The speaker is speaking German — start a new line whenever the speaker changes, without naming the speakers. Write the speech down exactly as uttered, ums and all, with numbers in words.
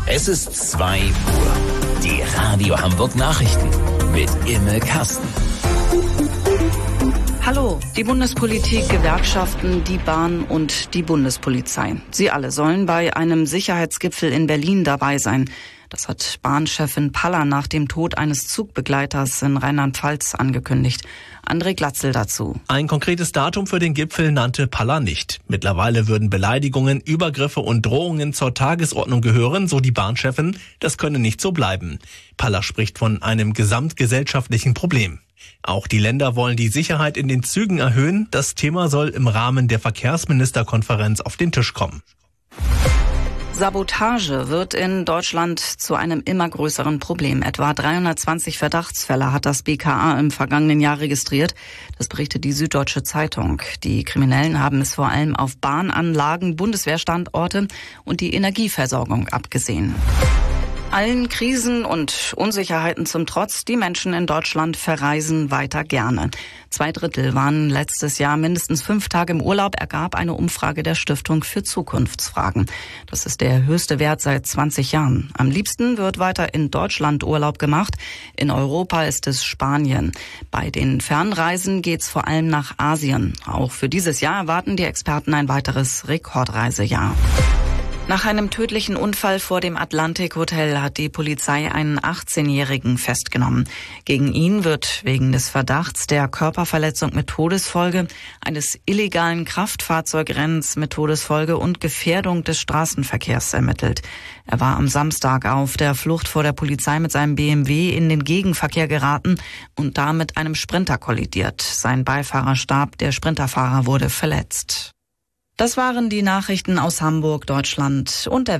Es ist zwei Uhr. Die Radio Hamburg Nachrichten mit Imme Kasten.
Hallo, die Bundespolitik, Gewerkschaften, die Bahn und die Bundespolizei. Sie alle sollen bei einem Sicherheitsgipfel in Berlin dabei sein. Das hat Bahnchefin Paller nach dem Tod eines Zugbegleiters in Rheinland-Pfalz angekündigt. André Glatzel dazu.
Ein konkretes Datum für den Gipfel nannte Paller nicht. Mittlerweile würden Beleidigungen, Übergriffe und Drohungen zur Tagesordnung gehören, so die Bahnchefin. Das könne nicht so bleiben. Paller spricht von einem gesamtgesellschaftlichen Problem. Auch die Länder wollen die Sicherheit in den Zügen erhöhen. Das Thema soll im Rahmen der Verkehrsministerkonferenz auf den Tisch kommen.
Sabotage wird in Deutschland zu einem immer größeren Problem. Etwa dreihundertzwanzig Verdachtsfälle hat das B K A im vergangenen Jahr registriert. Das berichtet die Süddeutsche Zeitung. Die Kriminellen haben es vor allem auf Bahnanlagen, Bundeswehrstandorte und die Energieversorgung abgesehen. Allen Krisen und Unsicherheiten zum Trotz, die Menschen in Deutschland verreisen weiter gerne. Zwei Drittel waren letztes Jahr mindestens fünf Tage im Urlaub, ergab eine Umfrage der Stiftung für Zukunftsfragen. Das ist der höchste Wert seit zwanzig Jahren. Am liebsten wird weiter in Deutschland Urlaub gemacht. In Europa ist es Spanien. Bei den Fernreisen geht's vor allem nach Asien. Auch für dieses Jahr erwarten die Experten ein weiteres Rekordreisejahr. Nach einem tödlichen Unfall vor dem Atlantic Hotel hat die Polizei einen achtzehnjährigen festgenommen. Gegen ihn wird wegen des Verdachts der Körperverletzung mit Todesfolge, eines illegalen Kraftfahrzeugrennens mit Todesfolge und Gefährdung des Straßenverkehrs ermittelt. Er war am Samstag auf der Flucht vor der Polizei mit seinem B M W in den Gegenverkehr geraten und da mit einem Sprinter kollidiert. Sein Beifahrer starb, der Sprinterfahrer wurde verletzt. Das waren die Nachrichten aus Hamburg, Deutschland und der